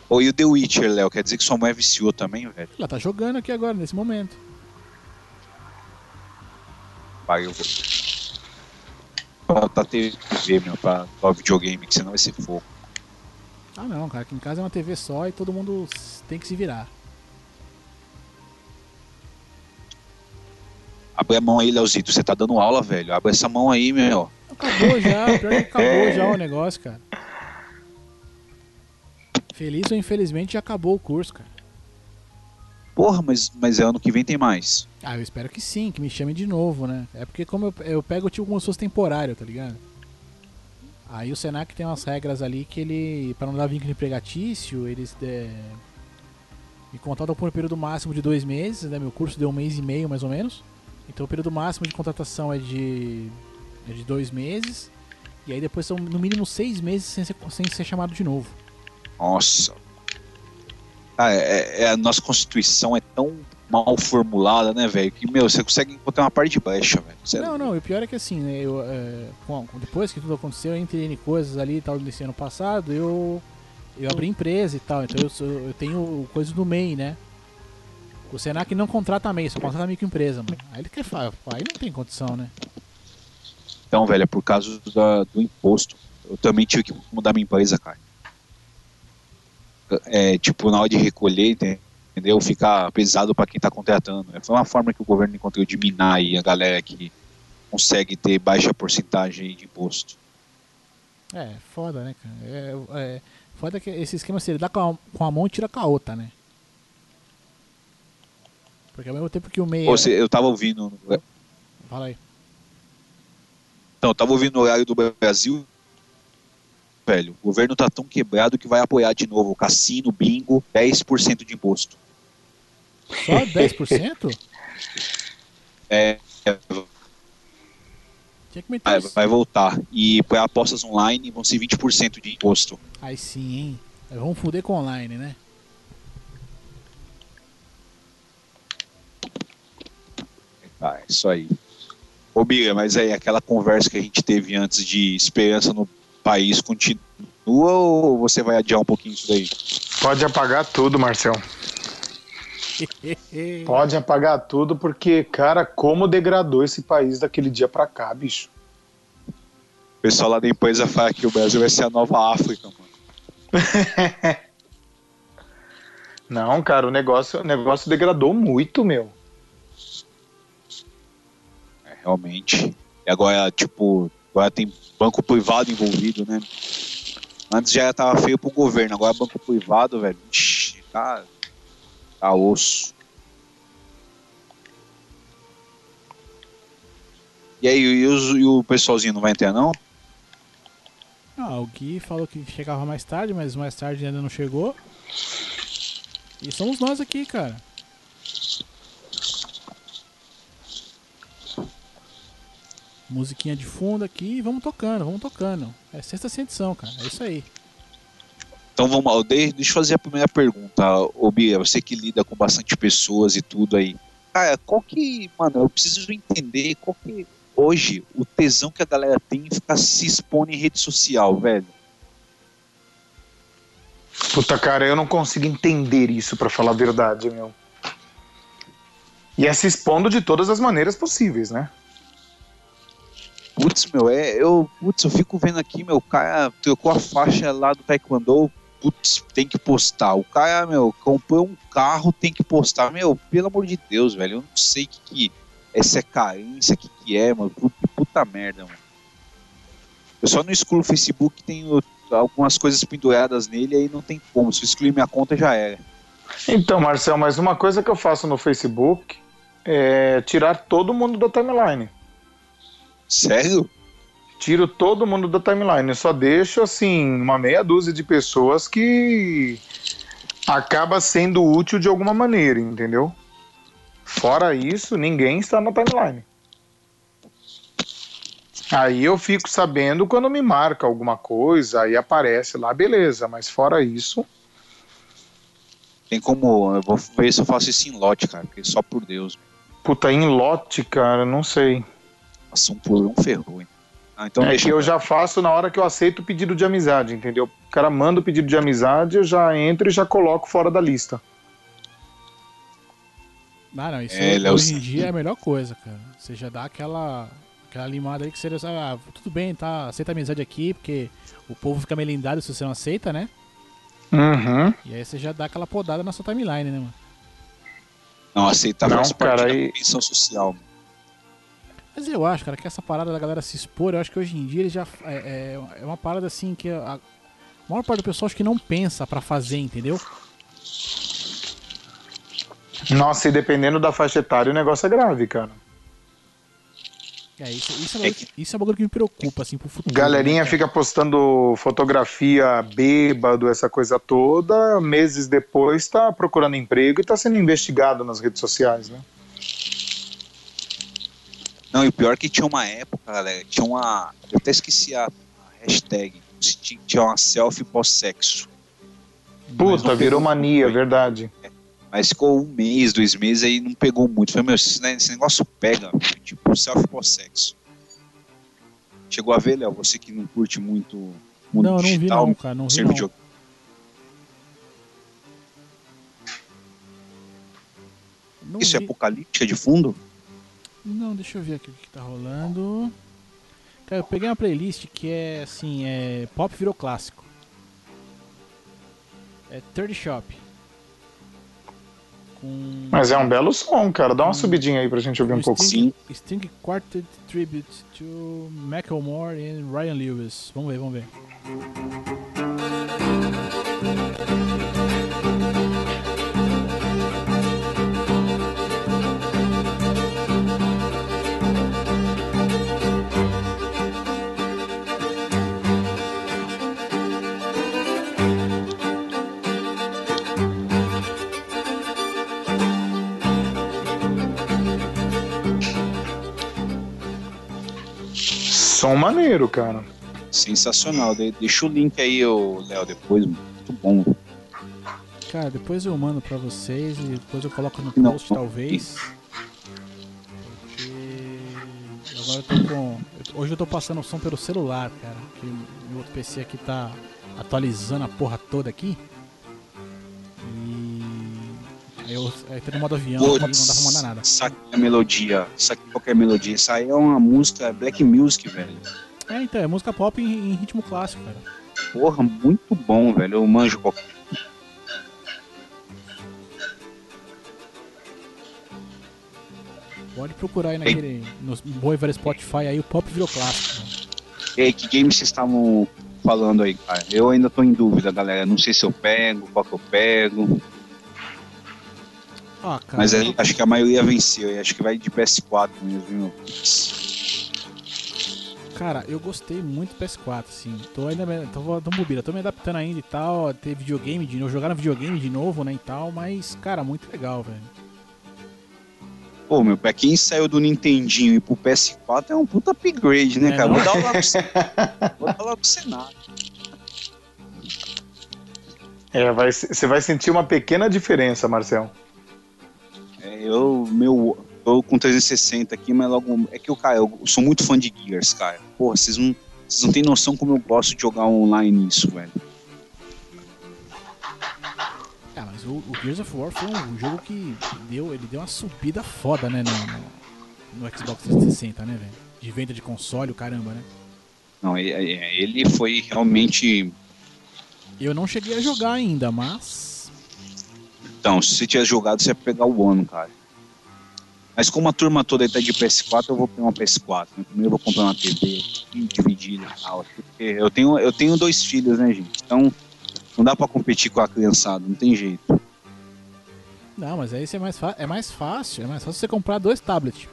Ou e o The Witcher, Léo? Quer dizer que sua mulher viciou também, velho? Ela tá jogando aqui agora, nesse momento. Pai, eu vou botar TV, meu, pra videogame, que senão vai ser fogo. Ah não, cara, aqui em casa é uma TV só e todo mundo tem que se virar. Abre a mão aí, Leozito. Você tá dando aula, velho. Abre essa mão aí, meu. Acabou já, pior que acabou já o negócio, cara. Feliz ou infelizmente já acabou o curso, cara. Porra, mas ano que vem tem mais. Ah, eu espero que sim, que me chame de novo, né? É porque como eu pego tipo como se fosse temporário, tá ligado? Aí o Senac tem umas regras ali que ele, para não dar vínculo empregatício, eles me contratam por um período máximo de 2 meses, né? Meu curso deu 1 mês e meio mais ou menos. Então o período máximo de contratação é de 2 meses. E aí depois são no mínimo 6 meses sem ser chamado de novo. Nossa. Ah, a nossa Constituição é tão mal formulada, né, velho? Que, meu, você consegue encontrar uma parte de baixa, velho. Você é Não, louco. não, e o pior é que assim, né, depois que tudo aconteceu, entre N coisas ali e tal, nesse ano passado, eu abri empresa e tal, então eu tenho coisas do MEI, né? O Senac não contrata MEI, só contrata microempresa, mano. Aí ele quer falar, aí não tem condição, né? Então, velho, é por causa do imposto. Eu também tive que mudar minha empresa, cara. É, tipo, na hora de recolher, entendeu? Ficar pesado para quem tá contratando. Foi uma forma que o governo encontrou de minar aí a galera que consegue ter baixa porcentagem de imposto. É, foda, né, cara? Foda que esse esquema, se ele dá com a mão, tira com a outra, né? Porque ao mesmo tempo que o MEI Ou eu tava ouvindo. Fala aí. Então, eu tava ouvindo no horário do Brasil, velho. O governo tá tão quebrado que vai apoiar de novo o cassino, bingo, 10% de imposto. Só 10%? É, Tinha que meter uns. vai voltar. E para apostas online vão ser 20% de imposto. Aí sim, hein? Vamos fuder com online, né? Ah, é isso aí. Ô, Bia, mas aí aquela conversa que a gente teve antes de esperança no país continua ou você vai adiar um pouquinho isso daí? Pode apagar tudo, Marcel. Pode apagar tudo, porque, cara, como degradou esse país daquele dia pra cá, bicho. O pessoal lá da empresa fala que o Brasil vai ser a nova África, mano. Não, cara, o negócio degradou muito, meu. É, realmente. E agora, tipo, agora tem banco privado envolvido, né? Antes já tava feio pro governo, agora banco privado, velho. Ixi, tá osso. E aí, e o pessoalzinho não vai entrar, não? Ah, o Gui falou que chegava mais tarde, mas mais tarde ainda não chegou. E somos nós aqui, cara. Musiquinha de fundo aqui e vamos tocando, vamos tocando. É sexta sem edição, cara. É isso aí. Então vamos lá, deixa eu fazer a primeira pergunta, ô Bia, você que lida com bastante pessoas e tudo aí. Cara, qual que, mano, eu preciso entender qual que hoje o tesão que a galera tem em ficar se expondo em rede social, velho. Puta, cara, eu não consigo entender isso, pra falar a verdade, meu. E é se expondo de todas as maneiras possíveis, né? Putz, meu, eu fico vendo aqui, meu, o cara trocou a faixa lá do Taekwondo, putz, tem que postar. O cara, meu, comprou um carro, tem que postar. Meu, pelo amor de Deus, velho, eu não sei o que essa é carência, o que é, mano, puta merda, mano. Eu só não excluo o Facebook, tem algumas coisas penduradas nele, aí não tem como, se eu excluir minha conta já era. Então, Marcel, mas uma coisa que eu faço no Facebook é tirar todo mundo da timeline. Sério? Tiro todo mundo da timeline. Eu só deixo, assim, uma meia dúzia de pessoas que acaba sendo útil de alguma maneira, entendeu? Fora isso, ninguém está na timeline. Aí eu fico sabendo quando me marca alguma coisa, aí aparece lá, beleza, mas fora isso. Tem como, eu vou ver se eu faço isso em lote, cara, porque só por Deus, Puta, em lote, cara, não sei. passam por um ferrou, hein? Ah, então É deixa. que eu já faço na hora que eu aceito o pedido de amizade, entendeu? O cara manda o pedido de amizade, eu já entro e já coloco fora da lista. Ah, não, isso É, Léo. hoje em dia é a melhor coisa, cara. Você já dá aquela limada aí que seria, ah, tudo bem, tá, aceita a amizade aqui, porque o povo fica melindado se você não aceita, né? Uhum. E aí você já dá aquela podada na sua timeline, né, mano? Não, aceitar Não, faz parte cara, da aí- convenção social. Mano. Mas eu acho, cara, que essa parada da galera se expor, eu acho que hoje em dia ele já é uma parada assim que a maior parte do pessoal acho que não pensa pra fazer, entendeu? Nossa, e dependendo da faixa etária, o negócio é grave, cara. Isso é um bagulho que me preocupa, assim, pro futuro. Galerinha né, cara? fica postando fotografia bêbado, essa coisa toda, meses depois tá procurando emprego e tá sendo investigado nas redes sociais, né? Não, e o pior é que tinha uma época, galera, tinha uma. Eu até esqueci a hashtag. Tinha uma selfie pós-sexo. Puta, virou mania, verdade. Mas ficou um mês, 2 meses, aí não pegou muito. Falei, meu, esse negócio pega, tipo, selfie pós-sexo. Chegou a ver, Léo, você que não curte muito mundo Não, eu não vi digital, não, cara, não vi ser não. video- Não Isso é vi. apocalíptica de fundo? Não, deixa eu ver aqui o que tá rolando. Cara, eu peguei uma playlist que é assim, pop virou clássico. É 30 Shop. Com Mas é um belo som, cara. Dá uma subidinha aí pra gente ouvir um pouco. Sim. Sting Quartet Tribute to Macklemore e Ryan Lewis. Vamos ver, vamos ver. Som maneiro, cara. Sensacional. Deixa o link aí, Léo, depois. Muito bom. Cara, depois eu mando pra vocês e depois eu coloco no Não, post, não. talvez. Porque agora eu tô com. Hoje eu tô passando o som pelo celular, cara. Que meu outro PC aqui tá atualizando a porra toda aqui. E. Aí tô no modo avião aqui, não dá pra mandar nada. Saque a melodia. Saque qualquer melodia. Isso aí é uma música Black Music, velho. Então, é música pop em ritmo clássico, cara. Porra, muito bom, velho. Eu manjo qualquer. Pode procurar aí no Boiver Spotify aí, o pop virou clássico. Né? E aí, que game vocês estavam falando aí, cara? Eu ainda tô em dúvida, galera. Não sei se eu pego, qual que eu pego. Ah, cara. Mas aí, acho que a maioria venceu. E acho que vai de PS4 mesmo, viu? Cara, eu gostei muito do PS4, assim. Tô bobeira, tô me adaptando ainda e tal. Ter videogame de novo, jogar no videogame de novo, né, e tal. Mas, cara, muito legal, velho. Pô, meu, pra quem saiu do Nintendinho e pro PS4 é um puta upgrade, né, cara? Não? Vou dar lá pro Senado. Você vai sentir uma pequena diferença, Marcel. Eu com 360 aqui, mas logo. É que eu sou muito fã de Gears, cara. Porra, vocês não têm noção como eu gosto de jogar online isso, velho. Mas o Gears of War foi um jogo que ele deu uma subida foda, né, no Xbox 360, né, velho? De venda de console, o caramba, né? Não, ele foi realmente. Eu não cheguei a jogar ainda, mas. Então, se você tivesse jogado, você ia pegar o One, cara. Mas como a turma toda aí tá de PS4, eu vou pegar uma PS4. Né? Primeiro eu vou comprar uma TV dividida e tal. Porque eu tenho 2 filhos, né, gente? Então, não dá pra competir com a criançada, não tem jeito. Não, mas aí isso é mais fácil você comprar 2 tablets.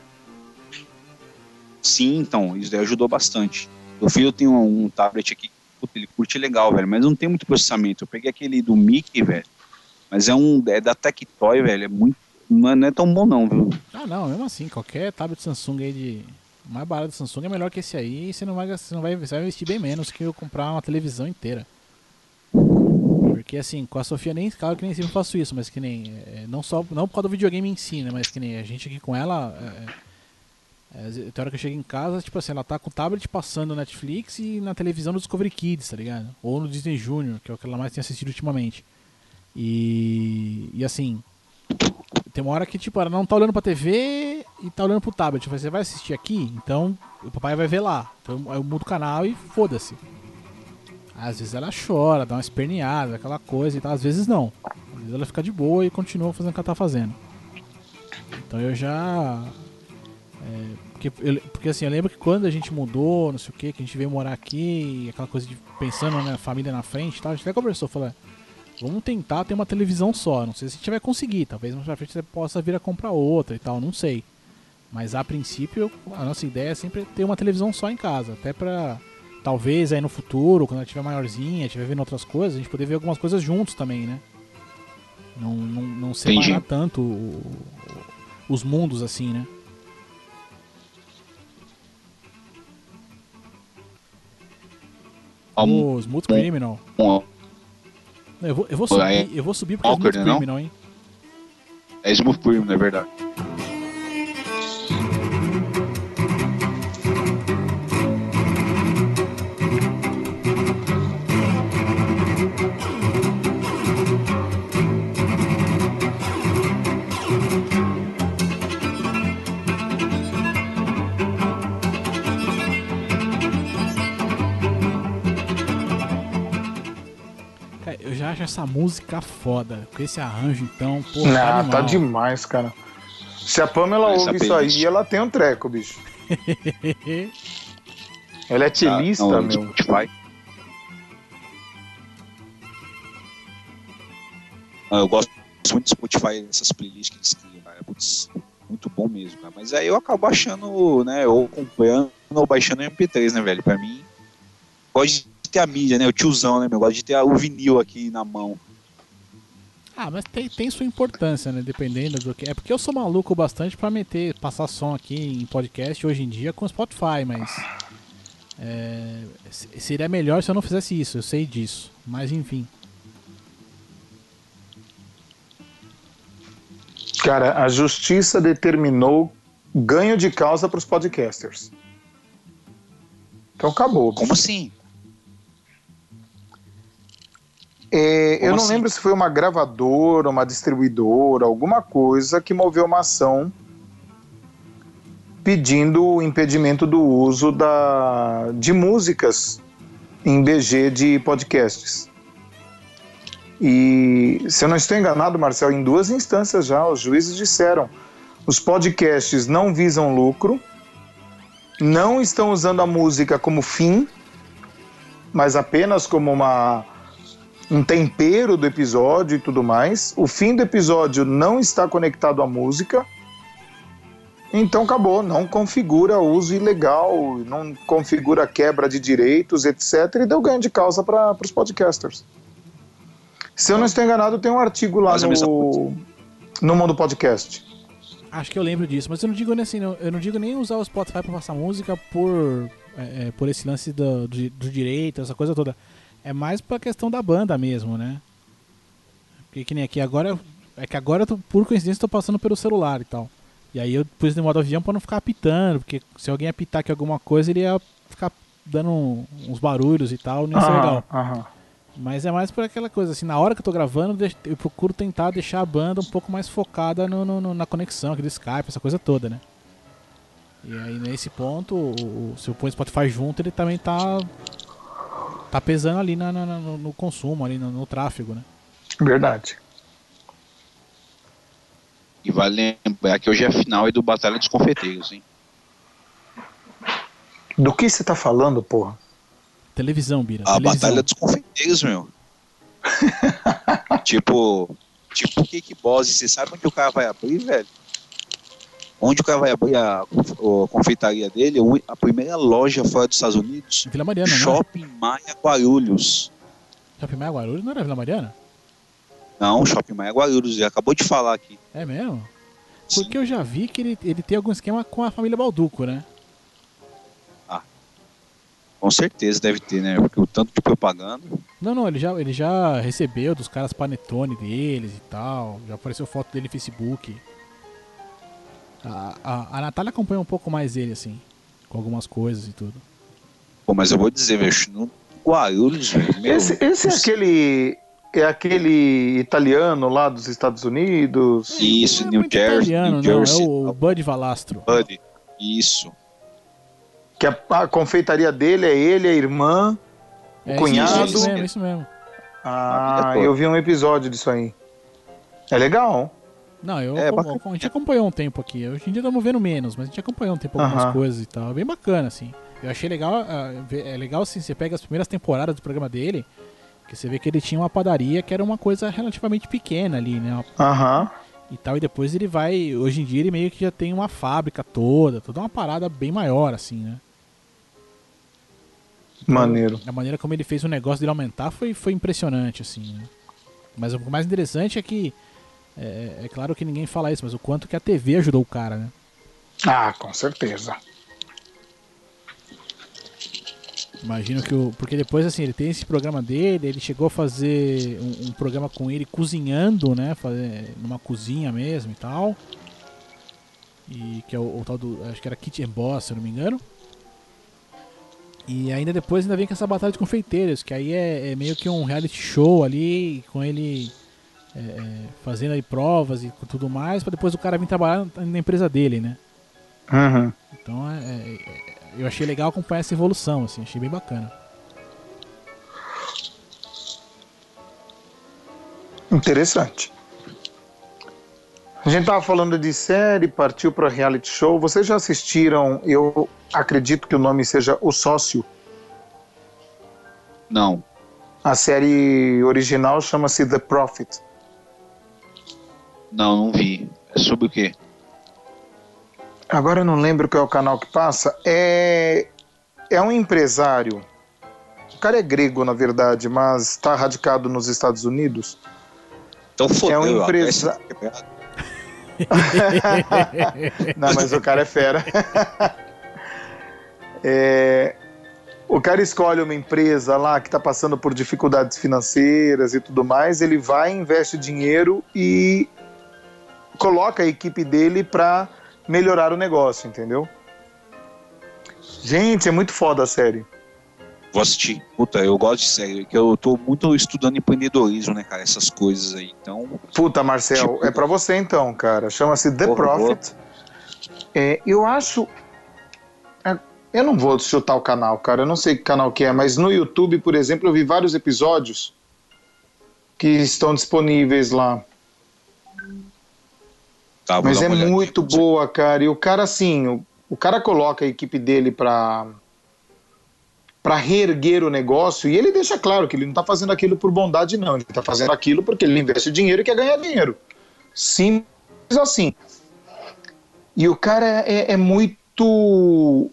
Sim, então, isso daí ajudou bastante. Meu filho tem um tablet aqui, puta, ele curte legal, velho, mas não tem muito processamento. Eu peguei aquele do Mickey, velho, mas é da Tectoy, velho, não é tão bom não, viu? Ah, não, mesmo assim, qualquer tablet Samsung aí o mais barato do Samsung é melhor que esse aí e você vai investir bem menos que eu comprar uma televisão inteira. Porque assim, com a Sofia claro que nem sempre faço isso, mas que nem, não por causa do videogame em si, né, mas que nem a gente aqui com ela, Tem hora que eu chego em casa, tipo assim, ela tá com o tablet passando Netflix e na televisão no Discovery Kids, tá ligado? Ou no Disney Junior, que é o que ela mais tem assistido ultimamente. E assim, tem uma hora que tipo, ela não tá olhando pra TV e tá olhando pro tablet. Eu falei, você vai assistir aqui? Então o papai vai ver lá. Então eu mudo o canal e foda-se. Às vezes ela chora, dá uma esperneada, aquela coisa e tal. Às vezes não. Às vezes ela fica de boa e continua fazendo o que ela tá fazendo. Então eu já... Porque assim, eu lembro que quando a gente mudou, não sei o que a gente veio morar aqui, aquela coisa de pensando na família na frente e tal, a gente até conversou, falou, vamos tentar ter uma televisão só, não sei se a gente vai conseguir, talvez mais pra frente você possa vir a comprar outra e tal, não sei. Mas a princípio, a nossa ideia é sempre ter uma televisão só em casa, até pra, talvez aí no futuro, quando ela estiver maiorzinha, estiver vendo outras coisas, a gente poder ver algumas coisas juntos também, né? Não separar tanto os mundos assim, né? O Smooth Criminal. Eu vou subir porque é Smooth Criminal, hein? É Smooth Criminal, é verdade. Eu já acho essa música foda. Com esse arranjo, então, porra, tá demais, cara. Se a Pamela ouve isso aí, ela tem um treco, bicho. Ela é cellista, meu. Spotify. Eu gosto muito do Spotify, dessas playlists que eles criam, cara. Putz, muito bom mesmo, cara. Mas aí eu acabo achando, né, ou acompanhando ou baixando o MP3, né, velho? Pra mim, gosto de ter a mídia, né? O tiozão, né, meu? Gosto de ter o vinil aqui na mão. Ah, mas tem sua importância, né? Dependendo do que. É porque eu sou maluco bastante pra passar som aqui em podcast hoje em dia com Spotify, mas. Seria melhor se eu não fizesse isso, eu sei disso. Mas enfim. Cara, a justiça determinou ganho de causa pros podcasters. Então acabou. Como assim? Eu não lembro se foi uma gravadora, uma distribuidora, alguma coisa que moveu uma ação pedindo o impedimento do uso de músicas em BG de podcasts. E, se eu não estou enganado, Marcel, em 2 instâncias já, os juízes disseram: os podcasts não visam lucro, não estão usando a música como fim, mas apenas como um tempero do episódio e tudo mais. O fim do episódio não está conectado à música. Então acabou, não configura uso ilegal, não configura quebra de direitos, etc. E deu ganho de causa para os podcasters. Se eu não estou enganado, tem um artigo lá no Mundo Podcast. Acho que eu lembro disso, mas eu não digo nem assim, eu não digo nem usar o Spotify para passar música por esse lance do direito, essa coisa toda. É mais pra questão da banda mesmo, né? Porque que nem aqui agora. É que agora, por coincidência, eu tô passando pelo celular e tal. E aí eu pus no modo avião pra não ficar apitando, porque se alguém apitar aqui alguma coisa, ele ia ficar dando uns barulhos e tal, não ia ser legal. Mas é mais por aquela coisa, assim, na hora que eu tô gravando, eu procuro tentar deixar a banda um pouco mais focada na conexão, aqui do Skype, essa coisa toda, né? E aí nesse ponto, se eu pôr o Spotify junto, ele também tá pesando ali no consumo, ali no tráfego, né? Verdade. E vale lembrar que hoje é a final do Batalha dos Confeteiros, hein? Do que você tá falando, porra? Televisão, Bira. A Batalha dos Confeteiros, meu. tipo o Cake Boss. Você sabe onde o cara vai abrir, velho? Onde o cara vai abrir a confeitaria dele? A primeira loja fora dos Estados Unidos. Vila Mariana, Shopping Maia Guarulhos. Shopping Maia Guarulhos não era Vila Mariana? Não, Shopping Maia Guarulhos. Ele acabou de falar aqui. É mesmo? Porque eu já vi que ele tem algum esquema com a família Balduco, né? Com certeza deve ter, né? Porque o tanto de propaganda. Não, ele já recebeu dos caras panetone deles e tal. Já apareceu foto dele no Facebook. A Natália acompanha um pouco mais ele, assim, com algumas coisas e tudo. Pô, mas eu vou dizer, velho, no Guarulhos, velho, meu... Esse é aquele italiano lá dos Estados Unidos? Isso, Não é New muito Jersey, italiano, New não, Jersey. é o Bud Valastro. Buddy, isso. Que a confeitaria dele é ele, a irmã, o cunhado. Isso mesmo. Ah, eu vi um episódio disso aí. É legal. Não, bacana. a gente acompanhou um tempo aqui. Hoje em dia estamos vendo menos, mas a gente acompanhou um tempo algumas coisas e tal. É bem bacana, assim. Eu achei legal. É legal, assim, você pega as primeiras temporadas do programa dele, que você vê que ele tinha uma padaria que era uma coisa relativamente pequena ali, né? E tal, e depois ele vai. Hoje em dia ele meio que já tem uma fábrica toda uma parada bem maior, assim, né? Maneiro. A maneira como ele fez o negócio dele aumentar foi impressionante, assim, né? Mas o mais interessante é que. É claro que ninguém fala isso, mas o quanto que a TV ajudou o cara, né? Ah, com certeza. Imagino que porque depois, assim, ele tem esse programa dele, ele chegou a fazer um programa com ele cozinhando, né? Numa cozinha mesmo e tal. E que é o tal do. Acho que era Kitchen Boss, se eu não me engano. E ainda depois vem com essa batalha de confeiteiros, que aí é meio que um reality show ali, com ele fazendo aí provas e tudo mais, pra depois o cara vir trabalhar na empresa dele, né? Então eu achei legal acompanhar essa evolução, assim, achei bem bacana. Interessante. A gente tava falando de série, partiu para reality show. Vocês já assistiram, eu acredito que o nome seja O Sócio? Não. A série original chama-se The Prophet. Não vi. É sobre o quê? Agora eu não lembro qual é o canal que passa. É um empresário. O cara é grego, na verdade, mas está radicado nos Estados Unidos. Então fodeu. É um empresário. Não, mas o cara é fera. O cara escolhe uma empresa lá que está passando por dificuldades financeiras e tudo mais. Ele vai, investe dinheiro e coloca a equipe dele para melhorar o negócio, entendeu? Gente, é muito foda a série. Vou assistir. Puta, eu gosto de série, que eu tô muito estudando empreendedorismo, né, cara? Essas coisas aí, então... Puta, Marcel, é pra você então, cara. Chama-se The Prophet. Eu acho... Eu não vou chutar o canal, cara. Eu não sei que canal que é, mas no YouTube, por exemplo, eu vi vários episódios que estão disponíveis lá. Tá, mas é muito boa, cara. E o cara, assim, o cara coloca a equipe dele pra reerguer o negócio, e ele deixa claro que ele não tá fazendo aquilo por bondade, não. Ele tá fazendo aquilo porque ele investe dinheiro e quer ganhar dinheiro. Simples assim. E o cara é muito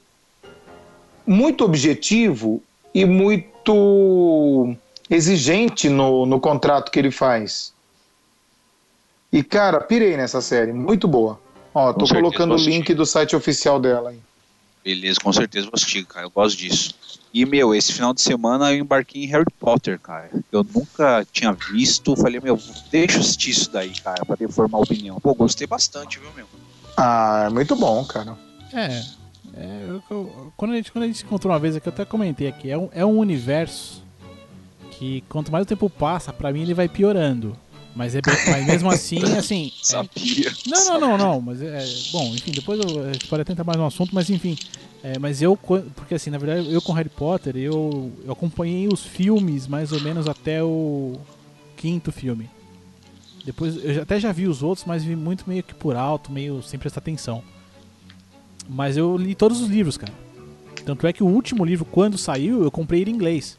objetivo e muito exigente no contrato que ele faz. E, cara, pirei nessa série. Muito boa. Ó, tô colocando o link do site oficial dela aí. Beleza, com certeza vou assistir, cara. Eu gosto disso. E, esse final de semana eu embarquei em Harry Potter, cara. Eu nunca tinha visto. Falei, deixa eu assistir isso daí, cara, pra ter formar opinião. Pô, gostei bastante, viu, meu? Ah, é muito bom, cara. Quando a gente se encontrou uma vez aqui, eu até comentei aqui, é um universo que quanto mais o tempo passa, pra mim ele vai piorando. Mas mesmo assim, assim... Sabia. Não, mas bom, enfim, depois a gente pode tentar mais um assunto, mas enfim... mas porque assim, na verdade, eu com Harry Potter, eu acompanhei os filmes mais ou menos até o 5º filme. Depois, eu até já vi os outros, mas vi muito meio que por alto, meio sem prestar atenção. Mas eu li todos os livros, cara. Tanto é que o último livro, quando saiu, eu comprei ele em inglês.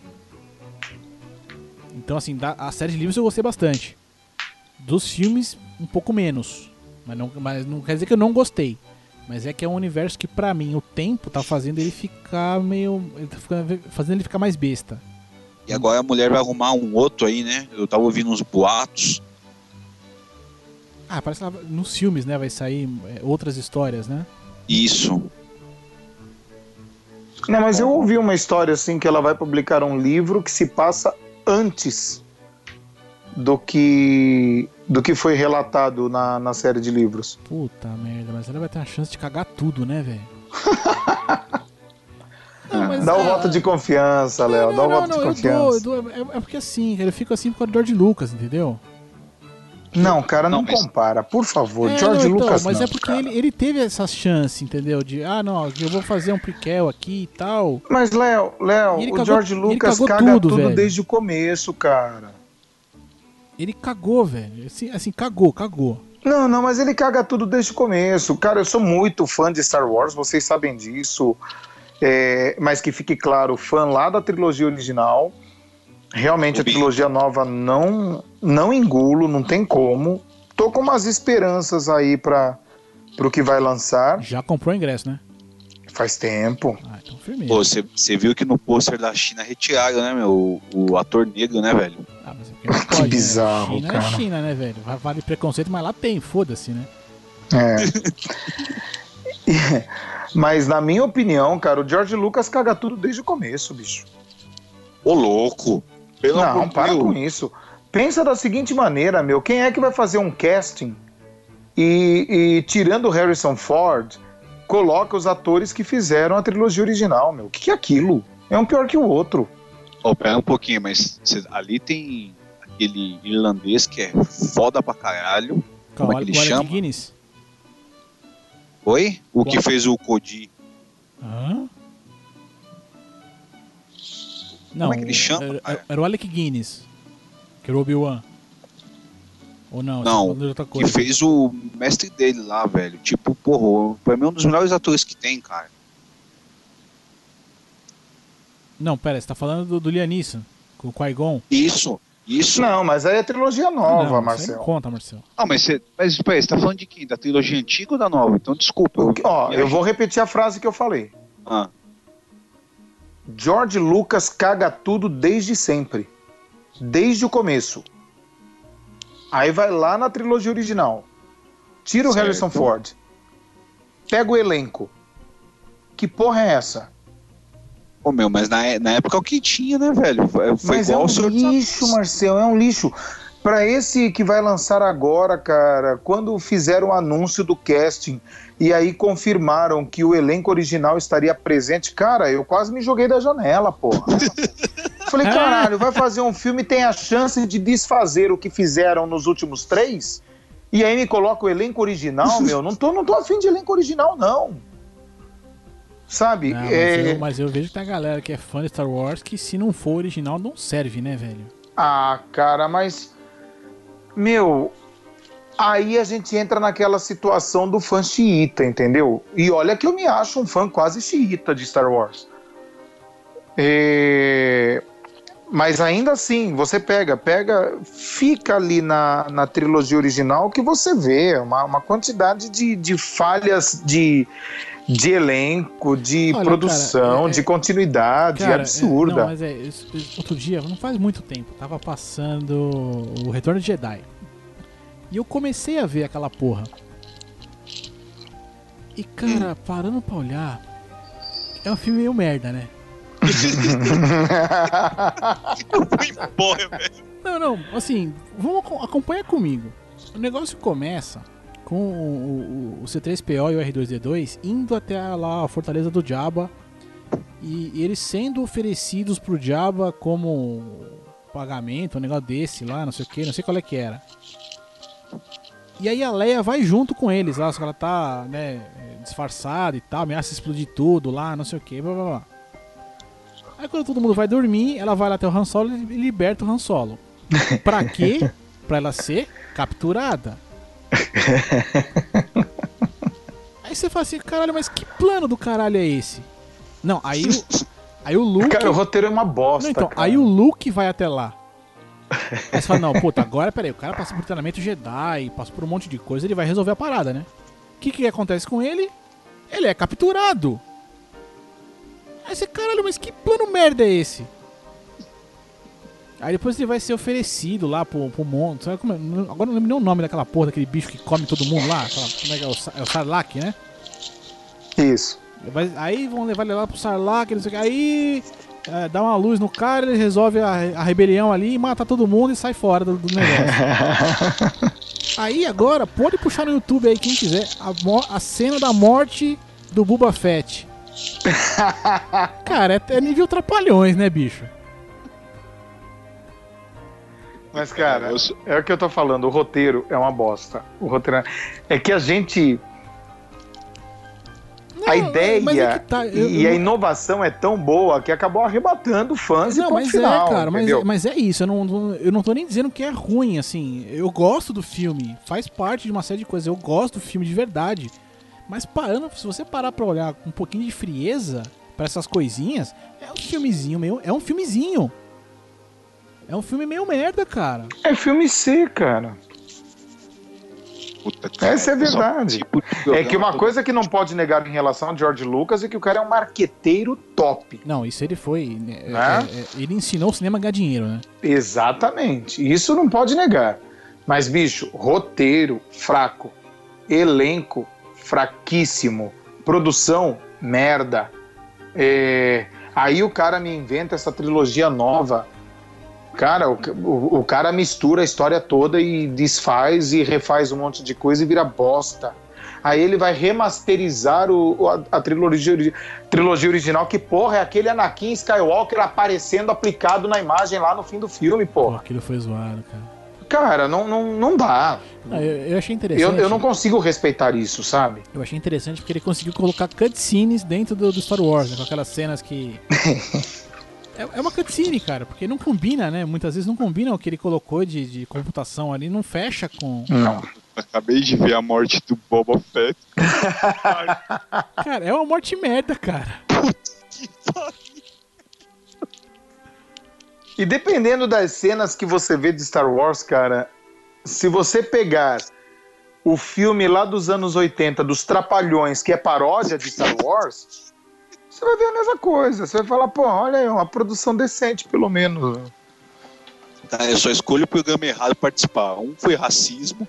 Então assim, a série de livros eu gostei bastante. Dos filmes, um pouco menos. Mas não quer dizer que eu não gostei. Mas é que é um universo que, pra mim, o tempo tá fazendo ele ficar meio... fazendo ele ficar mais besta. E agora a mulher vai arrumar um outro aí, né? Eu tava ouvindo uns boatos. Parece que nos filmes, né? Vai sair outras histórias, né? Isso. Não, mas eu ouvi uma história assim, que ela vai publicar um livro que se passa antes do que foi relatado na série de livros. Puta merda, mas ela vai ter a chance de cagar tudo, né, velho? Dá o voto de confiança, Léo. Dá o voto de confiança. É porque assim, eu fico assim por causa do George Lucas, entendeu? Não, cara, não compara. Por favor, George Lucas mas não, é porque cara. ele teve essa chance, entendeu? De, não, eu vou fazer um prequel aqui e tal. Mas, Léo, o George Lucas caga tudo desde o começo, cara. Ele cagou, velho. Assim, cagou. Não, mas ele caga tudo desde o começo. Cara, eu sou muito fã de Star Wars, vocês sabem disso. Mas que fique claro, fã lá da trilogia original. Realmente a trilogia nova não engulo, não tem como. Tô com umas esperanças aí pro que vai lançar. Já comprou o ingresso, né? Faz tempo. Então firmeza. Pô, você viu que no pôster da China retiraram, né, meu? O ator negro, né, velho? Mas é porque não pode, que bizarro, né? China cara. É China, né, velho? Vale preconceito, mas lá tem, foda-se, né? Mas na minha opinião, cara, o George Lucas caga tudo desde o começo, bicho. Ô, louco! Não, para com isso. Pensa da seguinte maneira, meu. Quem é que vai fazer um casting e tirando o Harrison Ford, coloca os atores que fizeram a trilogia original, meu? O que é aquilo? É um pior que o outro. Pera um pouquinho, mas ali tem aquele irlandês que é foda pra caralho. Como é que ele chama? Guinness? Oi? O que fez o Cody. Hã? Não, como é que ele chama? Era o Alec Guinness, que era o Obi-Wan. Ou não? Não, que fez o mestre dele lá, velho. Tipo, porra, pra mim é um dos melhores atores que tem, cara. Não, pera, você tá falando do Liam Neeson, com o Qui-Gon. Isso. Não, mas aí é trilogia nova, não, Marcelo. Não conta, Marcelo. Mas peraí, você tá falando de quem? Da trilogia antiga ou da nova? Então desculpa. Eu vou repetir a frase que eu falei. Ah. George Lucas caga tudo desde sempre. Desde o começo. Aí vai lá na trilogia original. Tira o Harrison Ford. Pega o elenco. Que porra é essa? Mas na época é o que tinha, né, velho? Foi mas igual é um lixo, Marcelo, é um lixo. Pra esse que vai lançar agora, cara, quando fizeram o anúncio do casting e aí confirmaram que o elenco original estaria presente, cara, eu quase me joguei da janela, porra. Falei, caralho, vai fazer um filme e tem a chance de desfazer o que fizeram nos últimos 3? E aí me coloca o elenco original, meu? Não tô afim de elenco original, não. Sabe? Não, mas eu vejo que tem a galera que é fã de Star Wars que se não for original não serve, né, velho? Cara, mas... Meu... Aí a gente entra naquela situação do fã xiita, entendeu? E olha que eu me acho um fã quase xiita de Star Wars. Mas ainda assim, você fica ali na trilogia original que você vê uma quantidade de falhas de elenco, de produção, cara, de continuidade, cara, absurda. Outro dia, não faz muito tempo, tava passando o Retorno de Jedi. E eu comecei a ver aquela porra. E, cara, parando pra olhar, é um filme meio merda, né? Não, assim, acompanha comigo. O negócio começa com o C3PO e o R2D2 indo até lá a Fortaleza do Jabba e eles sendo oferecidos pro Jabba como pagamento, um negócio desse lá, não sei o que, não sei qual é que era. E aí a Leia vai junto com eles lá, só que ela tá, né, disfarçada e tal, ameaça explodir tudo lá, não sei o que, blá blá blá. Aí quando todo mundo vai dormir, ela vai lá até o Han Solo e liberta o Han Solo. Pra quê? Pra ela ser capturada. Aí você fala assim, caralho, mas que plano do caralho é esse? Não, aí o Luke... Cara, o roteiro é uma bosta, não, então, cara. Aí o Luke vai até lá. Aí você fala, não, puta, agora, peraí, o cara passa por treinamento Jedi, passa por um monte de coisa, ele vai resolver a parada, né? O que acontece com ele? Ele é capturado. Aí você, caralho, mas que plano merda é esse? Aí depois ele vai ser oferecido lá pro monte, sabe como é? Agora não lembro nem o nome daquela porra, daquele bicho que come todo mundo lá, como é que é? É o Sarlacc, né? Isso. Aí vão levar ele lá pro Sarlacc, não sei o que, aí dá uma luz no cara, ele resolve a rebelião ali, mata todo mundo e sai fora do negócio. Aí agora, pode puxar no YouTube aí quem quiser, a cena da morte do Boba Fett. Cara, é nível Trapalhões, né, bicho? Mas, cara, é o que eu tô falando, o roteiro é uma bosta. O roteiro é que a gente... a ideia e a inovação é tão boa que acabou arrebatando fãs e ponto final, cara, mas é isso, eu não tô nem dizendo que é ruim, assim, eu gosto do filme, faz parte de uma série de coisas, eu gosto do filme de verdade, mas se você parar pra olhar com um pouquinho de frieza pra essas coisinhas, é um filmezinho meio merda, cara. É filme C, cara. Puta, essa é a verdade. É que uma coisa que não pode negar em relação a George Lucas é que o cara é um marqueteiro top. Não, isso ele foi... ele ensinou o cinema a ganhar dinheiro, né? Exatamente. Isso não pode negar. Mas, bicho, roteiro fraco. Elenco fraquíssimo. Produção, merda. Aí o cara me inventa essa trilogia nova. Cara, o cara mistura a história toda e desfaz e refaz um monte de coisa e vira bosta. Aí ele vai remasterizar a trilogia original, que porra, é aquele Anakin Skywalker aparecendo aplicado na imagem lá no fim do filme, porra. Aquilo foi zoado, cara. Cara, não dá. Eu achei interessante. Eu não consigo respeitar isso, sabe? Eu achei interessante porque ele conseguiu colocar cutscenes dentro do Star Wars, né, com aquelas cenas que... É uma cutscene, cara, porque não combina, né? Muitas vezes não combina o que ele colocou de computação ali, não fecha com... Não. Acabei de ver a morte do Boba Fett. Cara, é uma morte merda, cara. Putz, que pariu. E dependendo das cenas que você vê de Star Wars, cara, se você pegar o filme lá dos anos 80, dos Trapalhões, que é paródia de Star Wars... você vai ver a mesma coisa. Você vai falar, pô, olha aí, uma produção decente, pelo menos. Tá, eu só escolho o programa errado participar. Um foi racismo.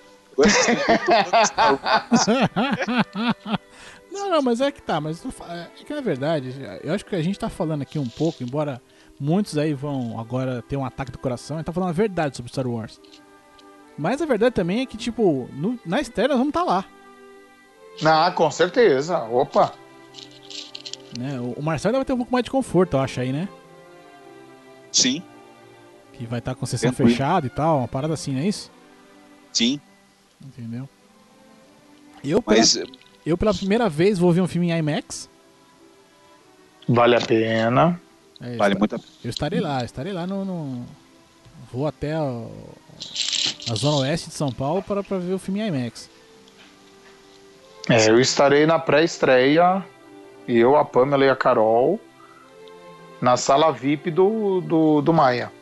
Não, mas é que tá. Mas é que na verdade, eu acho que a gente tá falando aqui um pouco, embora muitos aí vão agora ter um ataque do coração, a gente tá falando a verdade sobre Star Wars. Mas a verdade também é que, tipo, na estreia nós vamos estar lá. Ah, com certeza. Opa! Né? O Marcelo vai ter um pouco mais de conforto, eu acho aí, né? Sim. Que vai estar com sessão fechada e tal, uma parada assim, não é isso? Sim. Entendeu? Eu pela primeira vez vou ver um filme em IMAX. Vale a pena. Vale muito a pena. Eu estarei lá no... Vou até a Zona Oeste de São Paulo para ver o filme em IMAX. Eu estarei na pré-estreia, eu, a Pamela e a Carol, na sala VIP do Maia.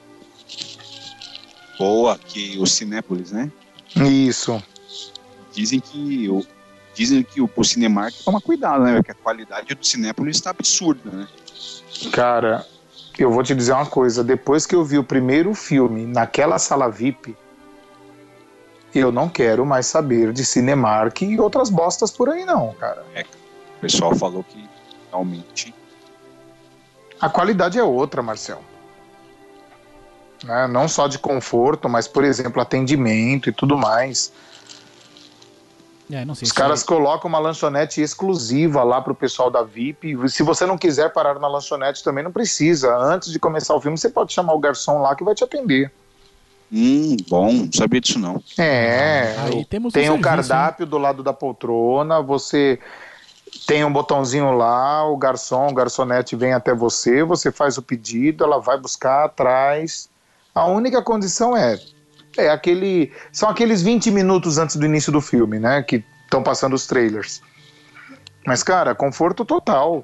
Boa, que o Cinépolis, né? Isso. Dizem que o Cinemark toma cuidado, né? Porque a qualidade do Cinépolis está absurda, né? Cara, eu vou te dizer uma coisa. Depois que eu vi o primeiro filme naquela sala VIP, eu não quero mais saber de Cinemark e outras bostas por aí não, cara. O pessoal falou que realmente... A qualidade é outra, Marcel. Né? Não só de conforto, mas, por exemplo, atendimento e tudo mais. Não sei, os caras colocam uma lanchonete exclusiva lá pro pessoal da VIP. Se você não quiser parar na lanchonete também não precisa. Antes de começar o filme, você pode chamar o garçom lá que vai te atender. Bom, não sabia disso não. Aí tem um cardápio do lado da poltrona, você tem um botãozinho lá, o garçonete vem até você, você faz o pedido, ela vai buscar atrás. A única condição são aqueles 20 minutos antes do início do filme, né, que estão passando os trailers. Mas, cara, conforto total.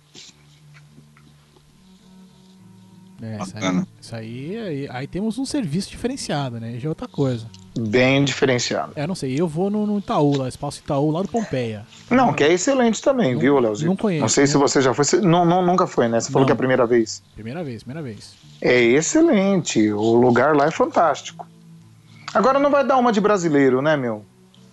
Isso aí temos um serviço diferenciado, né? Já é outra coisa. Bem diferenciado. Não sei, eu vou no Itaú, lá, Espaço Itaú, lá do Pompeia. Não, que é excelente também, viu, Leozinho? Não conheço. Não sei se você já foi. Nunca foi, né? Você falou que é a primeira vez. Primeira vez. É excelente, o lugar lá é fantástico. Agora não vai dar uma de brasileiro, né, meu?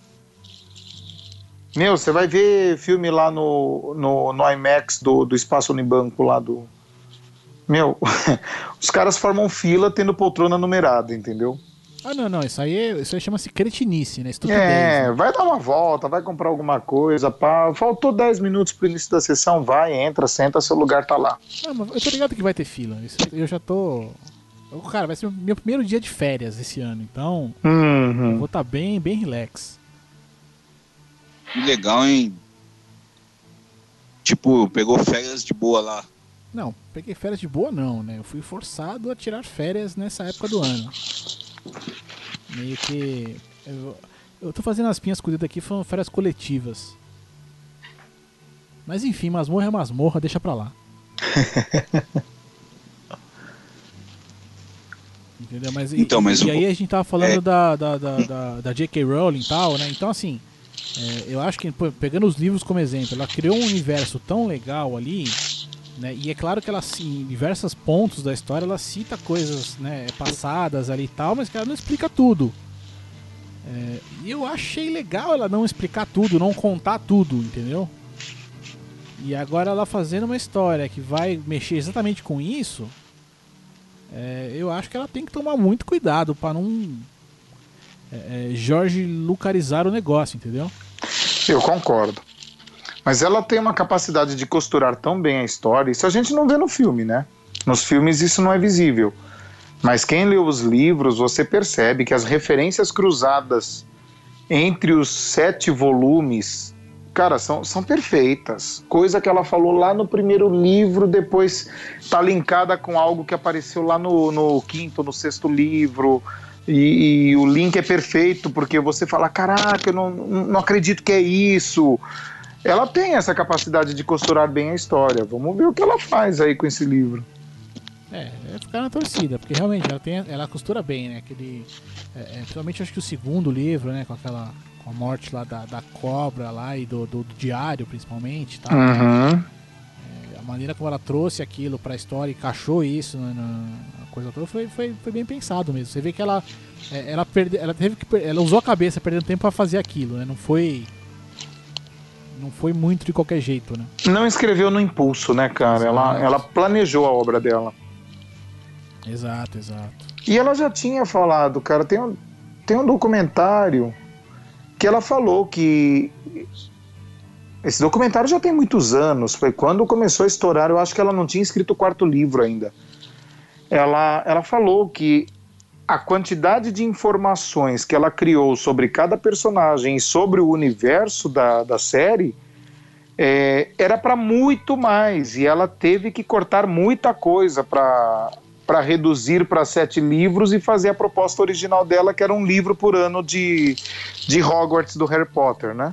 Meu, você vai ver filme lá no IMAX do Espaço Unibanco lá Meu, os caras formam fila tendo poltrona numerada, entendeu? Ah, não, isso aí chama-se cretinice, né? Estupidez. Né? Vai dar uma volta, vai comprar alguma coisa, pá. Faltou 10 minutos pro início da sessão, vai, entra, senta, seu lugar tá lá. Ah, mas eu tô ligado que vai ter fila. Eu já tô... Cara, vai ser o meu primeiro dia de férias esse ano, então eu vou estar bem relax. Que legal, hein? Tipo, pegou férias de boa lá. Não, peguei férias de boa não, né? Eu fui forçado a tirar férias nessa época do ano. Meio que... Eu tô fazendo as minhas coisas aqui, foram férias coletivas. Mas enfim, masmorra é masmorra, deixa pra lá. Entendeu? E aí a gente tava falando da J.K. Rowling e tal, né? Então assim, eu acho que, pegando os livros como exemplo, ela criou um universo tão legal ali, né? E é claro que ela, assim, em diversos pontos da história, ela cita coisas, né, passadas ali e tal, mas que ela não explica tudo. E eu achei legal ela não explicar tudo, não contar tudo, entendeu? E agora ela fazendo uma história que vai mexer exatamente com isso, eu acho que ela tem que tomar muito cuidado pra não Jorge Lucarizar o negócio, entendeu? Eu concordo. Mas ela tem uma capacidade de costurar tão bem a história, isso a gente não vê no filme, né? Nos filmes isso não é visível. Mas quem lê os livros, você percebe que as referências cruzadas entre os 7 volumes, cara, são perfeitas. Coisa que ela falou lá no primeiro livro, depois tá linkada com algo que apareceu lá no 5º, no 6º livro. E o link é perfeito, porque você fala, caraca, eu não acredito que é isso. Ela tem essa capacidade de costurar bem a história. Vamos ver o que ela faz aí com esse livro. Ficar na torcida, porque realmente ela costura bem, né? Principalmente acho que o 2º livro, né? Com a morte lá da cobra lá e do diário, principalmente, tá? Uhum. A maneira como ela trouxe aquilo pra história e encaixou isso na coisa toda foi bem pensado mesmo. Você vê que ela usou a cabeça perdendo tempo pra fazer aquilo, né? Não foi muito de qualquer jeito, né? Não escreveu no impulso, né, cara? Ela planejou a obra dela. Exato. E ela já tinha falado, cara, tem um documentário que ela falou que... Esse documentário já tem muitos anos, foi quando começou a estourar, eu acho que ela não tinha escrito o 4º livro ainda. Ela falou que a quantidade de informações que ela criou sobre cada personagem e sobre o universo da série era para muito mais, e ela teve que cortar muita coisa para reduzir para 7 livros e fazer a proposta original dela, que era um livro por ano de Hogwarts do Harry Potter, né?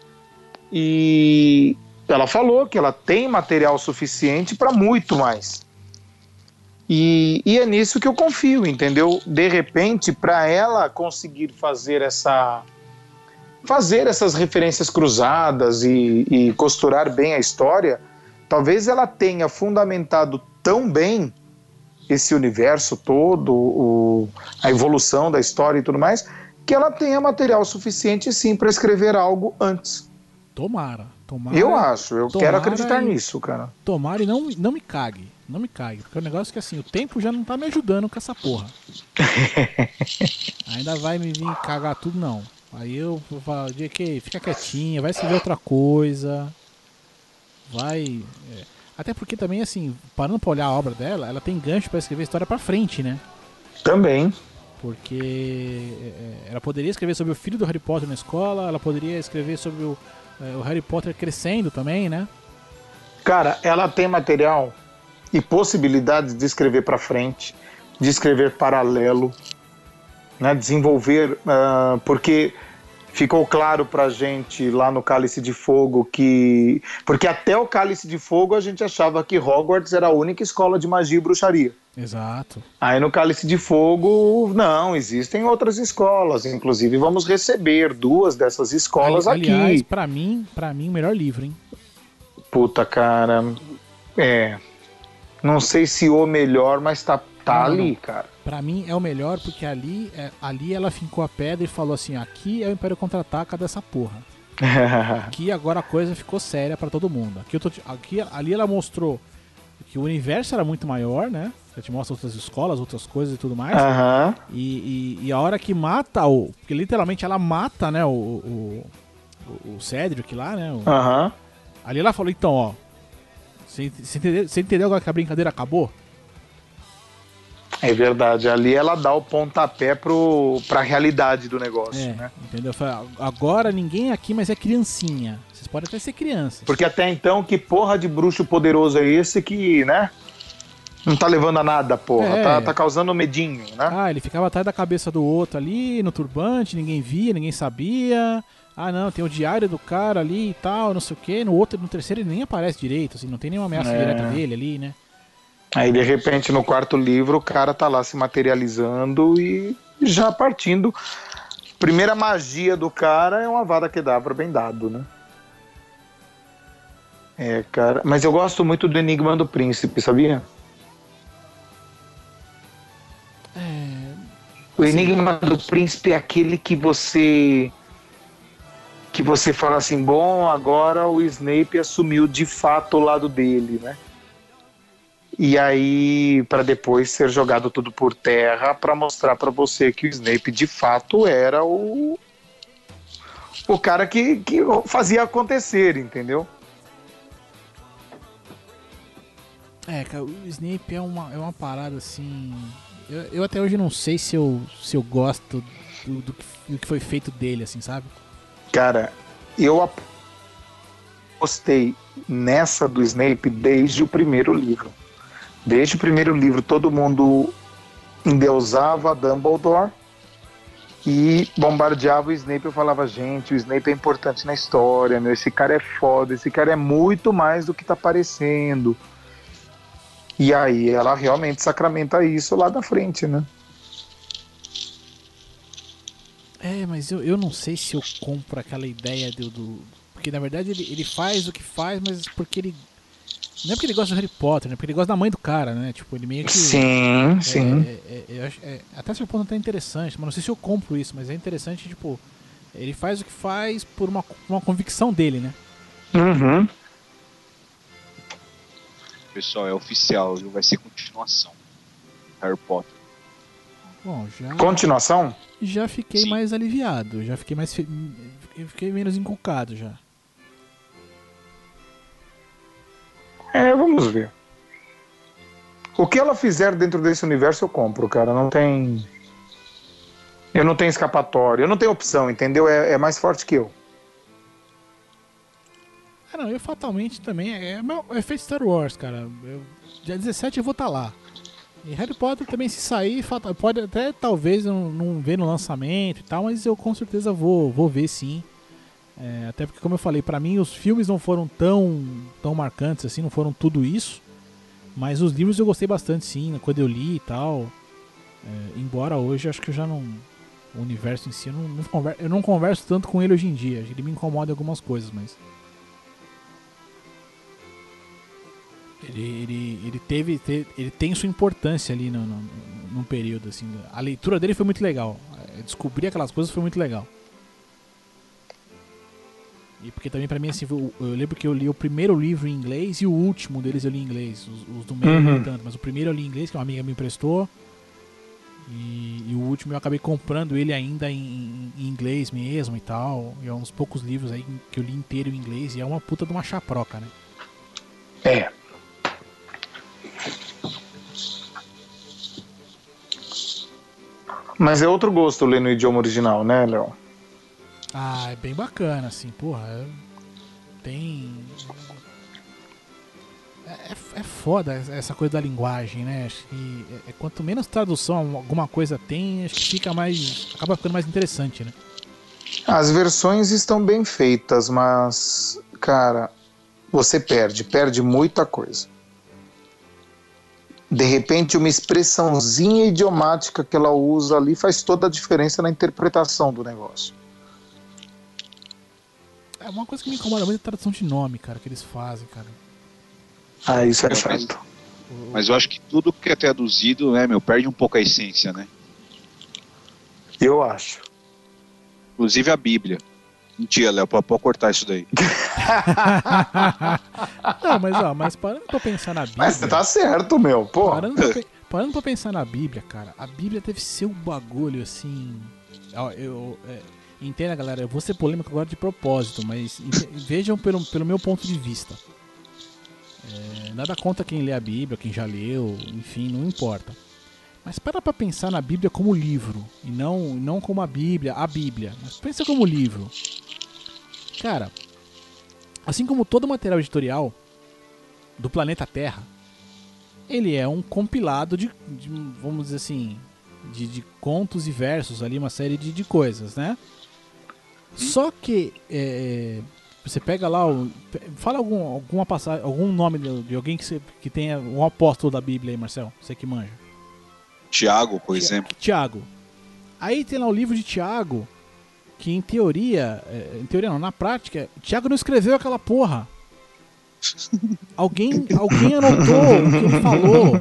E ela falou que ela tem material suficiente para muito mais. E é nisso que eu confio, entendeu? De repente, para ela conseguir fazer essas referências cruzadas e costurar bem a história, talvez ela tenha fundamentado tão bem esse universo todo, a evolução da história e tudo mais, que ela tenha material suficiente sim para escrever algo antes. Tomara. Eu acho, eu quero acreditar nisso, cara. Tomara e não me cague. Não me cague, porque o negócio é que assim, o tempo já não tá me ajudando com essa porra. Ainda vai me vir cagar tudo, não. Aí eu vou falar, JK, fica quietinha, vai escrever outra coisa. Vai... Até porque também, assim, parando pra olhar a obra dela, ela tem gancho pra escrever a história pra frente, né? Também. Porque ela poderia escrever sobre o filho do Harry Potter na escola, ela poderia escrever sobre o Harry Potter crescendo também, né? Cara, ela tem material e possibilidades de escrever pra frente, de escrever paralelo, né? Desenvolver, porque... Ficou claro pra gente lá no Cálice de Fogo que... Porque até o Cálice de Fogo a gente achava que Hogwarts era a única escola de magia e bruxaria. Exato. Aí no Cálice de Fogo, não, existem outras escolas. Inclusive vamos receber 2 dessas escolas aqui. Aliás, pra mim, o melhor livro, hein? Puta, cara... Não sei se o melhor, mas tá ali, cara. Pra mim é o melhor porque ali ela fincou a pedra e falou assim, aqui é o Império Contra-Ataca dessa porra. Aqui agora a coisa ficou séria pra todo mundo. Ali ela mostrou que o universo era muito maior, né? Já te mostra outras escolas, outras coisas e tudo mais. Aham. E a hora que mata porque literalmente ela mata, né, o Cedric lá, né? Aham. Ali ela falou, então, ó. Você entendeu agora que a brincadeira acabou? É verdade. Ali ela dá o pontapé pra realidade do negócio, né? Entendeu? Agora ninguém aqui mais é criancinha. Vocês podem até ser crianças. Porque até então, que porra de bruxo poderoso é esse que, né? Não tá levando a nada, porra. Tá causando medinho, né? Ah, ele ficava atrás da cabeça do outro ali, no turbante, ninguém via, ninguém sabia. Ah, não, tem o diário do cara ali e tal, não sei o quê. No terceiro ele nem aparece direito, assim, não tem nenhuma ameaça direta dele ali, né? Aí, de repente, no quarto livro, o cara tá lá se materializando e já partindo. Primeira magia do cara é uma Avada Kedavra bem dado, né? Cara. Mas eu gosto muito do Enigma do Príncipe, sabia? O Enigma do Príncipe é aquele que você fala assim, bom, agora o Snape assumiu de fato o lado dele, né? E aí, para depois ser jogado tudo por terra para mostrar para você que o Snape de fato era o cara que fazia acontecer, entendeu? Cara, o Snape é uma parada assim. Eu até hoje não sei se eu gosto do que foi feito dele, assim, sabe? Cara, eu apostei nessa do Snape desde o primeiro livro. Desde o primeiro livro, todo mundo endeusava Dumbledore e bombardeava o Snape. Eu falava, gente, o Snape é importante na história, meu, esse cara é foda, esse cara é muito mais do que tá parecendo. E aí ela realmente sacramenta isso lá da frente, né? Mas eu não sei se eu compro aquela ideia porque na verdade ele faz o que faz, mas porque ele... Não é porque ele gosta do Harry Potter, né? Porque ele gosta da mãe do cara, né? Tipo, ele meio que... Sim, sim. Até esse ponto até interessante, mas não sei se eu compro isso, mas é interessante, tipo... Ele faz o que faz por uma convicção dele, né? Uhum. Pessoal, é oficial, vai ser continuação. Harry Potter. Bom, já... Continuação? Já fiquei Sim. mais aliviado, já fiquei mais... Eu fiquei menos encucado já. Vamos ver. O que ela fizer dentro desse universo eu compro, cara. Não tem... Eu não tenho escapatória, eu não tenho opção, entendeu? É mais forte que eu. Não, eu fatalmente também... É feito Star Wars, cara. Dia 17 eu vou estar lá. E Harry Potter também, se sair, pode até talvez não ver no lançamento e tal, mas eu com certeza vou ver sim. Até porque, como eu falei, pra mim os filmes não foram tão marcantes assim, não foram tudo isso. Mas os livros eu gostei bastante sim, quando eu li e tal. Embora hoje acho que eu já não... O universo em si, eu não converso tanto com ele hoje em dia. Ele me incomoda em algumas coisas, mas... Ele tem sua importância ali num período, assim. A leitura dele foi muito legal. Descobrir aquelas coisas foi muito legal. E porque também pra mim, assim, eu lembro que eu li o primeiro livro em inglês e o último deles eu li em inglês. Os do meio não li tanto, mas o primeiro eu li em inglês, que uma amiga me emprestou. E o último eu acabei comprando ele ainda em inglês mesmo e tal. E é uns poucos livros aí que eu li inteiro em inglês e é uma puta de uma chaproca, né? Mas é outro gosto ler no idioma original, né, Léo? É bem bacana, assim, porra. Tem... É foda essa coisa da linguagem, né? Acho que quanto menos tradução alguma coisa tem, acho que acaba ficando mais interessante, né? As versões estão bem feitas, mas, cara, você perde muita coisa. De repente, uma expressãozinha idiomática que ela usa ali faz toda a diferença na interpretação do negócio. Uma coisa que me incomoda muito é a tradução de nome, cara, que eles fazem, cara. Isso é certo. Mas eu acho que tudo que é traduzido, né, perde um pouco a essência, né? Eu acho. Inclusive a Bíblia. Mentira, Léo, pode cortar isso daí. Não, mas parando pra pensar na Bíblia... Mas você tá certo, meu, pô. Parando pra pensar na Bíblia, cara, a Bíblia deve ser um bagulho, assim... Entenda, galera, eu vou ser polêmico agora de propósito, mas vejam pelo meu ponto de vista. Nada contra quem lê a Bíblia, quem já leu, enfim, não importa. Mas para pra pensar na Bíblia como livro, e não como a Bíblia, mas pensa como livro. Cara, assim como todo material editorial do planeta Terra, ele é um compilado de vamos dizer assim, de contos e versos ali, uma série de coisas, né? Só que você pega lá, fala alguma passagem, algum nome de alguém que tenha um apóstolo da Bíblia aí, Marcel, você que manja. Tiago, por exemplo. Tiago. Aí tem lá o livro de Tiago, que em teoria não, na prática, Tiago não escreveu aquela porra. Alguém anotou o que ele falou.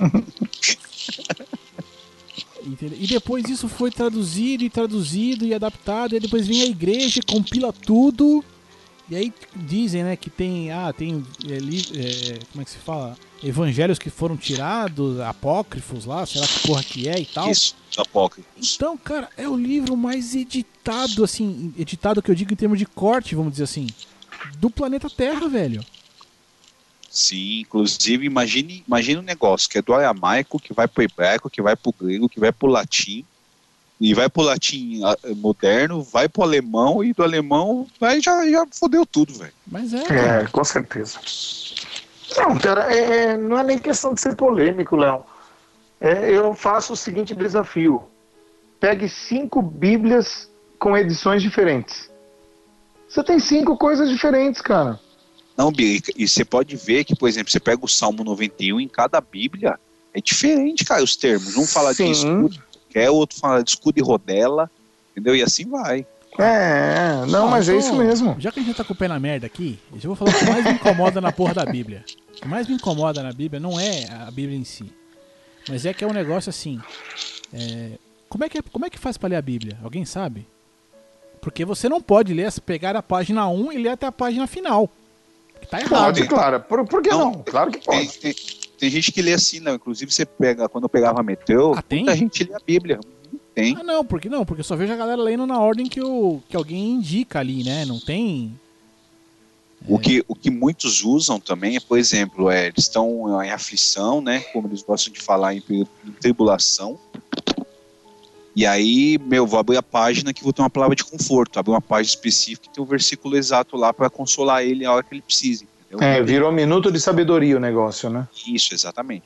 Entendeu? E depois isso foi traduzido e adaptado, e depois vem a igreja, compila tudo. E aí dizem, né, que tem como é que se fala? Evangelhos que foram tirados, apócrifos lá, sei lá que porra que é e tal. Isso, apócrifos. Então, cara, é o livro mais editado, assim, editado que eu digo em termos de corte, vamos dizer assim, do planeta Terra, velho. Sim, inclusive, imagine um negócio que é do aramaico, que vai pro hebraico, que vai pro grego, que vai pro latim, e vai pro latim moderno, vai pro alemão, e do alemão já fodeu tudo, velho. Mas cara. Com certeza. Não, cara, não é nem questão de ser polêmico, Léo. Eu faço o seguinte desafio. Pegue 5 Bíblias com edições diferentes. Você tem 5 coisas diferentes, cara. Não, Bia, e você pode ver que, por exemplo, você pega o Salmo 91, em cada Bíblia é diferente, cara, os termos. Um fala de escudo, outro fala de escudo e rodela, entendeu? E assim vai. Mas é isso mesmo. Já que a gente tá com o pé na merda aqui, eu vou falar o que mais me incomoda na porra da Bíblia. O que mais me incomoda na Bíblia não é a Bíblia em si, mas é que é um negócio assim. Como é que faz pra ler a Bíblia? Alguém sabe? Porque você não pode pegar a página 1 e ler até a página final. Que tá errado. Pode, claro. Por que não? Claro que pode. Tem gente que lê assim, não. Inclusive, quando eu pegava metrô, muita gente lê a Bíblia. Tem. Não, porque eu só vejo a galera lendo na ordem que alguém indica ali, né? Não tem. O que muitos usam também é, por exemplo, eles estão em aflição, né? Como eles gostam de falar em tribulação. E aí, vou abrir a página que vou ter uma palavra de conforto. Abrir uma página específica que tem um versículo exato lá para consolar ele a hora que ele precise. Entendeu? Virou minuto de sabedoria o negócio, né? Isso, exatamente.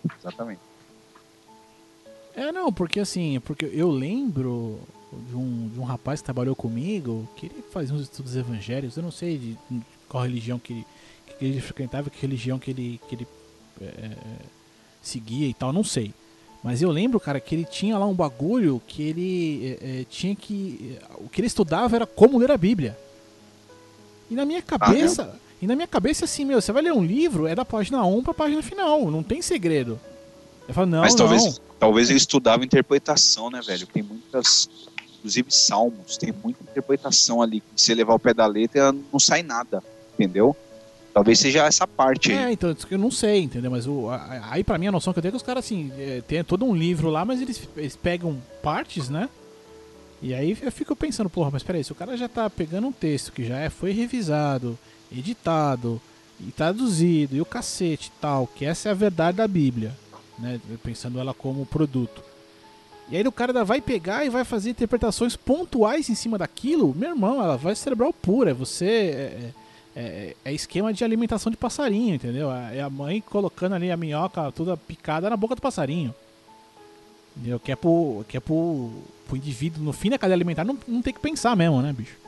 Porque eu lembro de um rapaz que trabalhou comigo, que ele fazia uns estudos evangélicos, eu não sei de qual religião que ele frequentava, que religião que ele seguia e tal, não sei. Mas eu lembro, cara, que ele tinha lá um bagulho que ele tinha que... O que ele estudava era como ler a Bíblia. E na minha cabeça, assim, você vai ler um livro, é da página 1 pra página final, não tem segredo. Eu falo, Mas talvez ele estudava interpretação, né, velho? Tem muitas, inclusive salmos, tem muita interpretação ali. Se você levar o pé da letra, não sai nada, entendeu? Talvez seja essa parte aí. Então, eu não sei, entendeu? Mas aí pra mim a noção que eu tenho é que os caras, assim, tem todo um livro lá, mas eles pegam partes, né? E aí eu fico pensando, porra, mas peraí, se o cara já tá pegando um texto que já foi revisado, editado, e traduzido, e o cacete e tal, que essa é a verdade da Bíblia, né? Pensando ela como produto. E aí o cara vai pegar e vai fazer interpretações pontuais em cima daquilo, meu irmão, ela vai cerebral pura, é esquema de alimentação de passarinho, entendeu? É a mãe colocando ali a minhoca toda picada na boca do passarinho. Entendeu? Que é pro indivíduo, no fim da cadeia alimentar, não tem que pensar mesmo, né, bicho?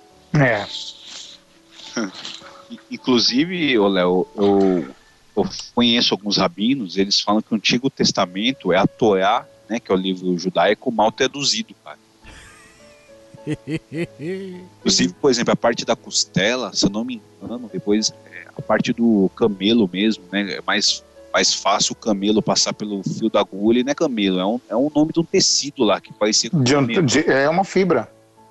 Inclusive, Léo, eu conheço alguns rabinos, eles falam que o Antigo Testamento é a Torá, né, que é o livro judaico, mal traduzido, cara. Inclusive, por exemplo, a parte da costela, se eu não me engano, depois a parte do camelo mesmo, né? É mais fácil o camelo passar pelo fio da agulha, e não é camelo, é um nome de um tecido lá que parecia com é uma fibra.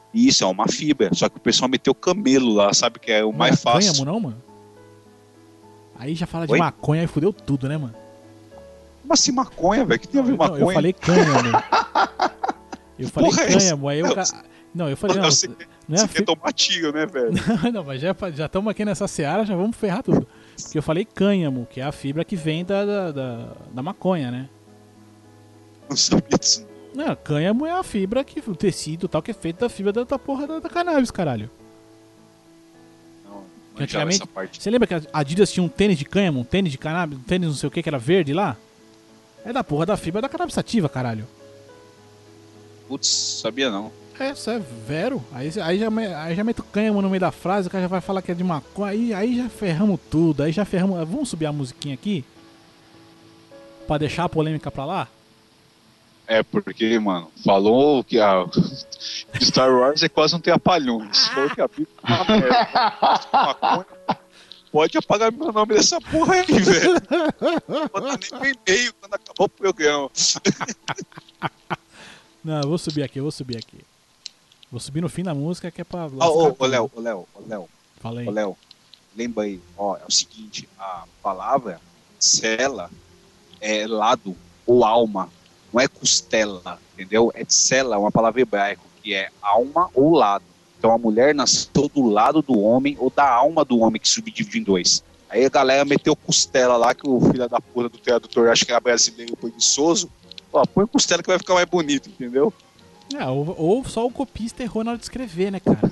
Isso, é uma fibra. Só que o pessoal meteu camelo lá, sabe? Que é o mais fácil. Cânhamo, não, mano? Aí já fala de Oi? maconha e fudeu tudo, né, mano? Como assim maconha, velho? Que tem a ver Não, maconha? eu falei cânhamo. Eu falei Porra é essa? cânhamo, aí eu... Não, eu falei, não, Você não é a quer tomar tiro, né, velho? Não, mas já estamos aqui nessa seara, já vamos ferrar tudo. Porque eu falei cânhamo, que é a fibra que vem da maconha, né? Não sabia disso. Não, cânhamo é a fibra, o tecido tal, que é feito da fibra da porra da cannabis, caralho. Não Que antigamente, essa parte. você lembra que a Adidas tinha um tênis de cânhamo, um tênis de cannabis, um tênis não sei o que era verde lá? É da porra da fibra da cannabis sativa, caralho. Putz, sabia não. É, isso é vero. Aí já mete o cânhamo no meio da frase, o cara já vai falar que é de maconha. Aí já ferramos tudo. Aí já ferramos. Vamos subir a musiquinha aqui? Pra deixar a polêmica pra lá? É porque, mano, falou que a Star Wars é quase um trapalhões. Falou que a Bíblia é uma merda. Maconha. Pode apagar meu nome dessa porra aí, velho. Não vou dar nem meu e-mail quando acabar o programa. Não, eu vou subir aqui. Vou subir no fim da música que é pra... Ô, Léo. Fala aí. Ô, Léo, lembra aí, ó, é o seguinte, a palavra cela é lado ou alma, não é costela, entendeu? É cela, uma palavra hebraica, que é alma ou lado. Então a mulher nasceu do lado do homem ou da alma do homem que subdivide em dois. Aí a galera meteu costela lá, que o filho da puta do tradutor acho que era brasileiro preguiçoso. Ó, põe costela que vai ficar mais bonito, entendeu? É, ou só o copista errou na hora de escrever, né, cara?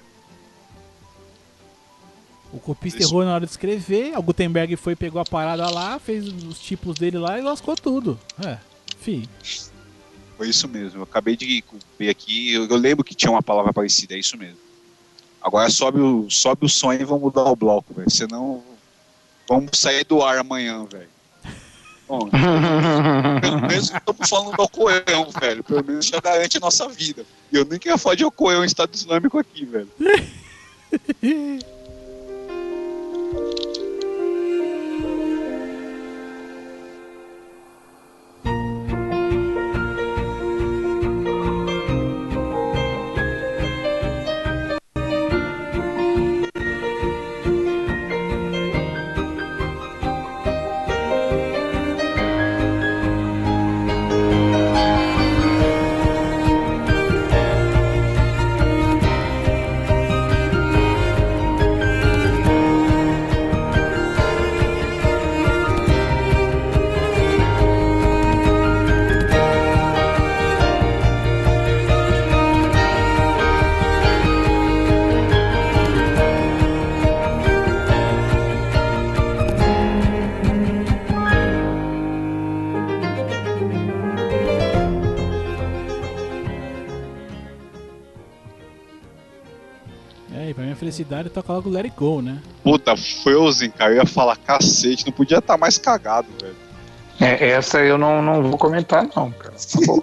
O copista errou na hora de escrever, o Gutenberg foi, pegou a parada lá, fez os tipos dele lá e lascou tudo. É, fi. Foi isso mesmo, eu acabei de ver aqui, eu lembro que tinha uma palavra parecida, é isso mesmo. Agora sobe o som e vamos mudar o bloco, velho, senão vamos sair do ar amanhã, velho. Bom, pelo menos não estamos falando do Ocoão, velho. Pelo menos já garante a nossa vida. E eu nem queria falar de Ocoão em Estado Islâmico aqui, velho. É, e pra minha felicidade toca logo Let It Go, né? Puta, Frozen, cara, eu ia falar cacete, não podia estar mais cagado, velho. É, essa eu não vou comentar, não, cara. Tá bom.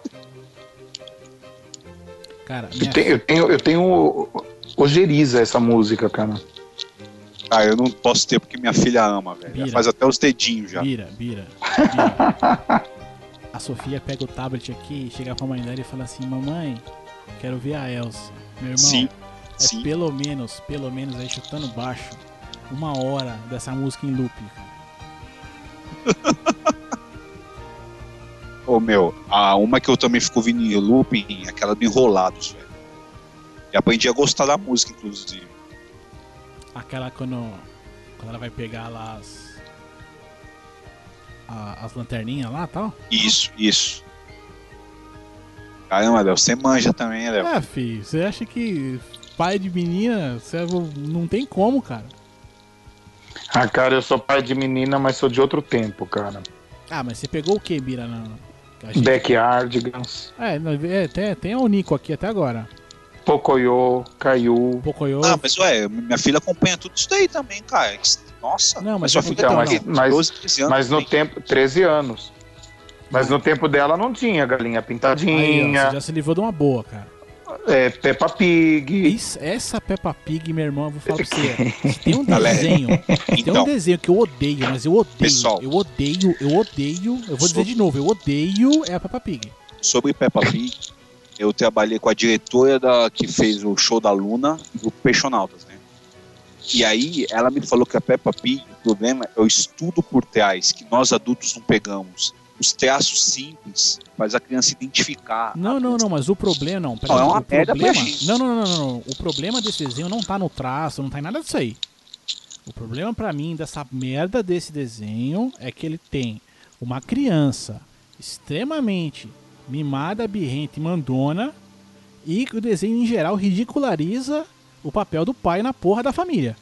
Cara, Eu tenho ojeriza essa música, cara. Ah, eu não posso ter porque minha filha ama, velho. Bira. Ela faz até os dedinhos já. Bira. A Sofia pega o tablet aqui, chega pra mãe dela e fala assim: mamãe, quero ver a Elsa. Meu irmão, Sim, é sim. pelo menos aí chutando baixo, 1 hora dessa música em loop. Ô, meu, uma que eu também fico ouvindo em looping é aquela do Enrolados, velho. E aprendi a gostar da música, inclusive. Aquela quando ela vai pegar lá as lanterninhas lá e tal. Isso. Caramba, Léo, você manja também, Léo. É, filho, você acha que pai de menina, não tem como, cara. Ah, cara, eu sou pai de menina, mas sou de outro tempo, cara. Ah, mas você pegou o que, Bira? A gente... Backyardigans, tem o Nico aqui até agora. Pocoyo, Caiu. Pocoyo. Ah, mas ué, minha filha acompanha tudo isso daí também, cara. Nossa, Não, mas sua é filha então, tem o quê? mas- 12, 13 anos. Mas no tem. tempo, 13 anos. Mas no tempo dela não tinha galinha Aí, ó, pintadinha, você já se livrou de uma boa, cara. Peppa Pig. Essa Peppa Pig, meu irmão, eu vou falar pra você. Se tem um Galera, desenho, então. que eu odeio, mas eu odeio. Pessoal. Eu odeio. Eu vou dizer de novo, eu odeio é a Peppa Pig. Sobre Peppa Pig, eu trabalhei com a diretora que fez o show da Luna e do Peixonautas, né? E aí ela me falou que a Peppa Pig, o problema é o estudo por trás, que nós adultos não pegamos. Os traços simples faz a criança identificar. Não, mas o problema não. Não, é uma merda pra gente. Não. O problema desse desenho não tá no traço, não tá em nada disso aí. O problema pra mim dessa merda desse desenho é que ele tem uma criança extremamente mimada, birrenta e mandona, e o desenho em geral ridiculariza o papel do pai na porra da família.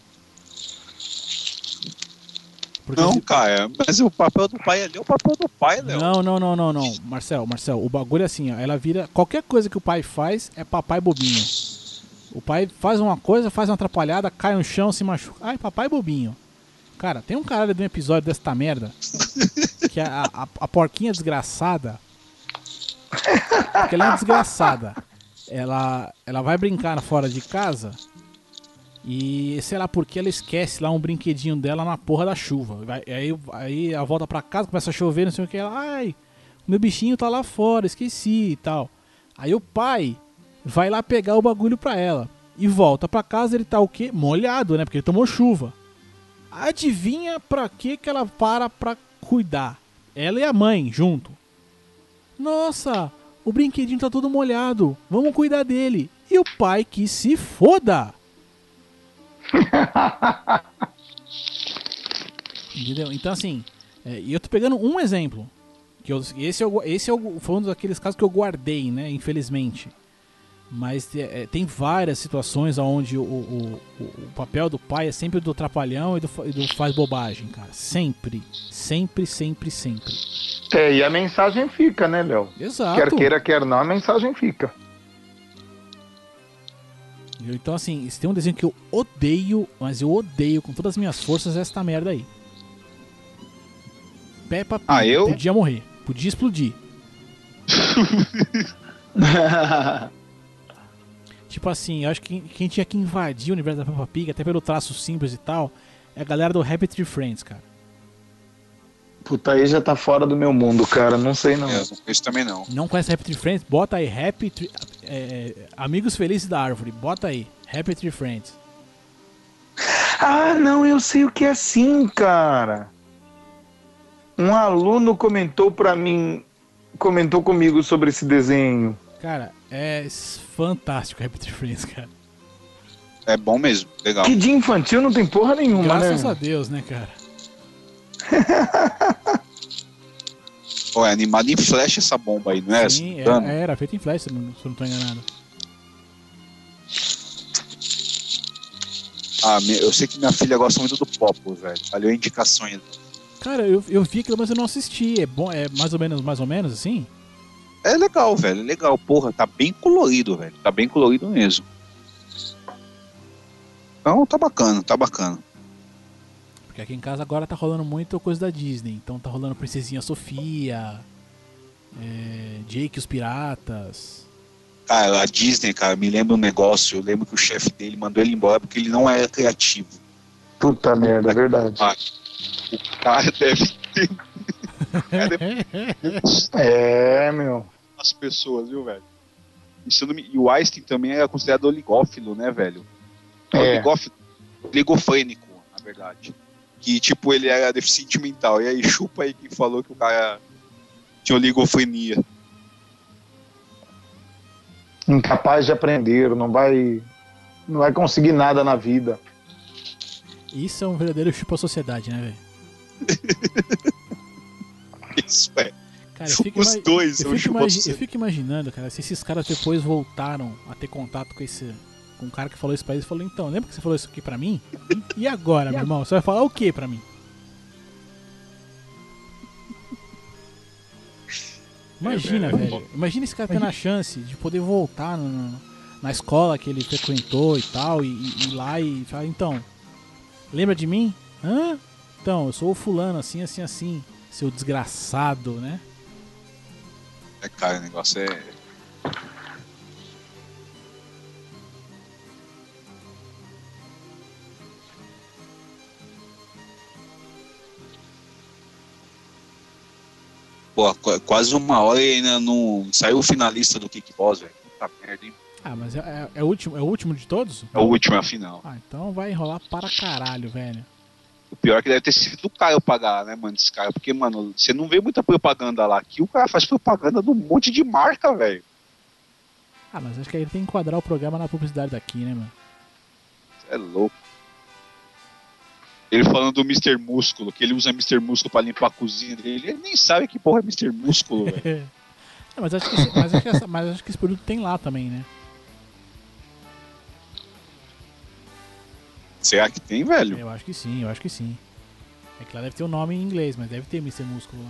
Porque não, cara, mas o papel do pai ali é o papel do pai, Léo. Não. Marcel, o bagulho é assim, ó, ela vira. Qualquer coisa que o pai faz é papai bobinho. O pai faz uma coisa, faz uma atrapalhada, cai no chão, se machuca. Ai, papai bobinho. Cara, tem um caralho de um episódio desta merda que a porquinha desgraçada. Porque ela é desgraçada. Ela vai brincar fora de casa. E sei lá porque ela esquece lá um brinquedinho dela na porra da chuva. Aí ela volta pra casa, começa a chover, não sei o que. Ela, ai, meu bichinho tá lá fora, esqueci e tal. Aí o pai vai lá pegar o bagulho pra ela. E volta pra casa, ele tá o quê? Molhado, né? Porque ele tomou chuva. Adivinha pra que ela pra cuidar? Ela e a mãe junto. Nossa, o brinquedinho tá todo molhado. Vamos cuidar dele. E o pai que se foda. Entendeu? Então assim, e eu tô pegando um exemplo. Foi um daqueles casos que eu guardei, né? Infelizmente. Mas tem várias situações onde o papel do pai é sempre do trapalhão e do faz bobagem, cara. Sempre. E a mensagem fica, né, Léo? Exato. Quer queira, quer não, a mensagem fica. Então, assim, se tem um desenho que eu odeio, mas eu odeio com todas as minhas forças, é esta merda aí. Peppa Pig podia morrer, podia explodir. Tipo assim, eu acho que quem tinha que invadir o universo da Peppa Pig, até pelo traço simples e tal, é a galera do Happy Tree Friends, cara. Puta, aí já tá fora do meu mundo, cara. Não sei não. Eu isso também não. Não conhece Happy Tree Friends? Bota aí, Amigos Felizes da Árvore. Bota aí, Happy Tree Friends. Ah, não, eu sei o que é sim, cara. Um aluno comentou comigo sobre esse desenho. Cara, é fantástico Happy Tree Friends, cara. É bom mesmo, legal. Que de infantil não tem porra nenhuma, Graças a Deus, né, cara? Pô, é animado em flash essa bomba aí, não é? Sim, era feito em flash, se eu não tô enganado. Eu sei que minha filha gosta muito do Popos, velho. Valeu a indicação ainda. Cara, eu vi aquilo, mas eu não assisti. É bom, é mais ou menos assim? É legal, velho, é legal. Porra, tá bem colorido, velho. Tá bem colorido mesmo. Então tá bacana. Porque aqui em casa agora tá rolando muito coisa da Disney. Então tá rolando Princesinha Sofia, Jake e os Piratas. Cara, a Disney, cara, me lembra um negócio. Eu lembro que o chefe dele mandou ele embora porque ele não era criativo. Puta merda, é verdade. O cara deve ter... meu. As pessoas, viu, velho? E o Einstein também era considerado oligófilo, né, velho? Oligofrênico, na verdade. Que, tipo, ele era deficiente mental. E aí, chupa aí quem falou que o cara tinha oligofrenia. Incapaz de aprender, não vai conseguir nada na vida. Isso é um verdadeiro chupa sociedade, né, velho? Isso é. Cara, eu fico imaginando, cara, se esses caras depois voltaram a ter contato com um cara que falou isso pra eles, falou, então, lembra que você falou isso aqui pra mim? E agora, meu irmão? Você vai falar o que pra mim? Imagina, velho. Imagina esse cara tendo a chance de poder voltar na escola que ele frequentou e tal, e ir lá e falar, então, lembra de mim? Hã? Então, eu sou o fulano, assim, seu desgraçado, né? Cara, o negócio é... Pô, quase uma hora e ainda não saiu o finalista do Kick Boss, velho. puta merda, hein? Ah, mas é o último de todos? É o último, é a final. Ah, então vai enrolar para caralho, velho. O pior é que deve ter sido o Caio pagar, né, mano, esse cara. Porque, mano, você não vê muita propaganda lá. Aqui o cara faz propaganda de um monte de marca, velho. Ah, mas acho que aí ele tem que enquadrar o programa na publicidade daqui, né, mano? Você é louco. Ele falando do Mr. Músculo, que ele usa Mr. Músculo pra limpar a cozinha dele. Ele nem sabe que porra é Mr. Músculo, velho. Mas acho que esse produto tem lá também, né? Será que tem, velho? Eu acho que sim. É que lá deve ter o nome em inglês, mas deve ter Mr. Músculo lá.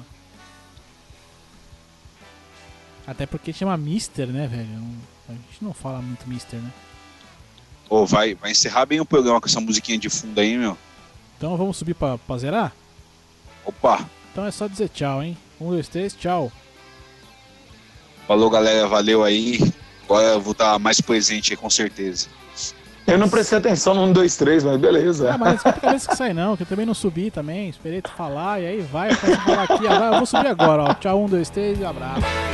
Até porque chama Mister, né, velho? A gente não fala muito Mister, né? Ô, vai encerrar bem o programa com essa musiquinha de fundo aí, meu. Então vamos subir pra zerar? Opa! Então é só dizer tchau, hein? 1, 2, 3, tchau. Falou, galera. Valeu aí. Agora eu vou estar mais presente aí, com certeza. Eu não prestei atenção no 1, 2, 3, mas beleza. Ah, mas não esquenta a cabeça que sai não, que eu também não subi também. Esperei tu falar e aí vai, eu começo a falar aqui. Agora eu vou subir agora, ó. Tchau, 1, 2, 3 e abraço.